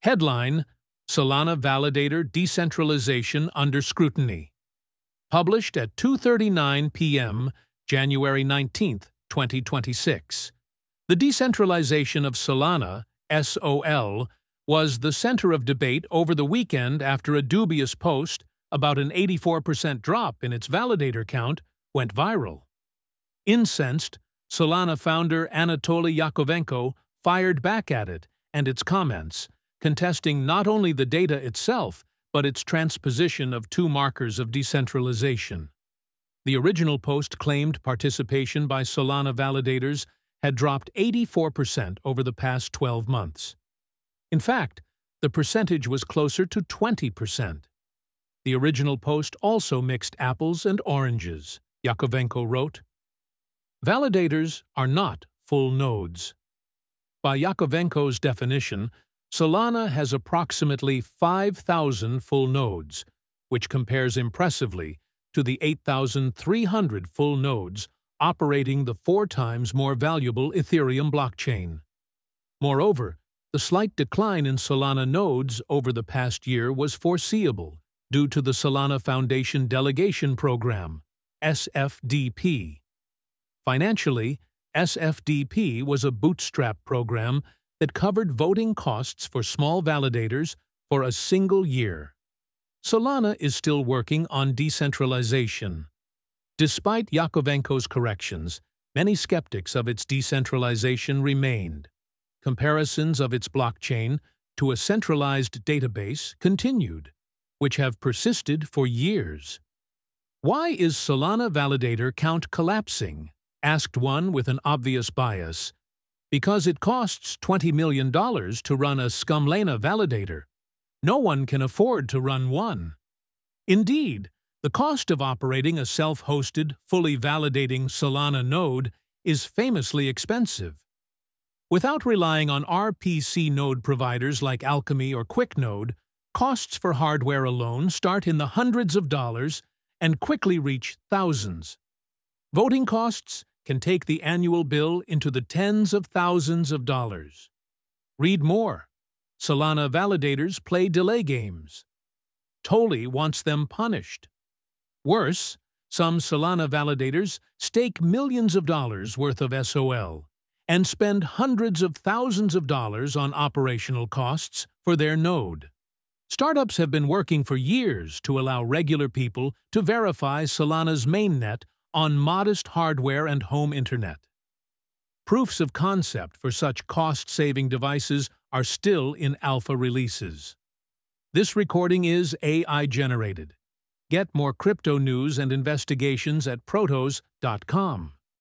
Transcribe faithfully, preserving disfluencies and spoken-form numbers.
Headline: Solana Validator Decentralization Under Scrutiny. Published at two thirty-nine p m, January nineteenth, twenty twenty-six. The decentralization of Solana, S O L, was the center of debate over the weekend after a dubious post about an eighty-four percent drop in its validator count went viral. Incensed, Solana founder Anatoly Yakovenko fired back at it and its comments, contesting not only the data itself, but its transposition of two markers of decentralization. The original post claimed participation by Solana validators had dropped eighty-four percent over the past twelve months. In fact, the percentage was closer to twenty percent. The original post also mixed apples and oranges, Yakovenko wrote. Validators are not full nodes. By Yakovenko's definition, Solana has approximately five thousand full nodes, which compares impressively to the eight thousand three hundred full nodes operating the four times more valuable Ethereum blockchain. Moreover, the slight decline in Solana nodes over the past year was foreseeable due to the Solana Foundation Delegation Program, S F D P. Financially, S F D P was a bootstrap program that covered voting costs for small validators for a single year. Solana is still working on decentralization. Despite Yakovenko's corrections, many skeptics of its decentralization remained. Comparisons of its blockchain to a centralized database continued, which have persisted for years. Why is Solana validator count collapsing? Asked one with an obvious bias. Because it costs twenty million dollars to run a Scumlana validator. No one can afford to run one. Indeed, the cost of operating a self-hosted, fully validating Solana node is famously expensive. Without relying on R P C node providers like Alchemy or QuickNode, costs for hardware alone start in the hundreds of dollars and quickly reach thousands. Voting costs can take the annual bill into the tens of thousands of dollars. Read more. Solana validators play delay games. Tolly wants them punished. Worse, some Solana validators stake millions of dollars worth of S O L and spend hundreds of thousands of dollars on operational costs for their node. Startups have been working for years to allow regular people to verify Solana's mainnet on modest hardware and home internet. Proofs of concept for such cost-saving devices are still in alpha releases. This recording is A I-generated. Get more crypto news and investigations at protos dot com.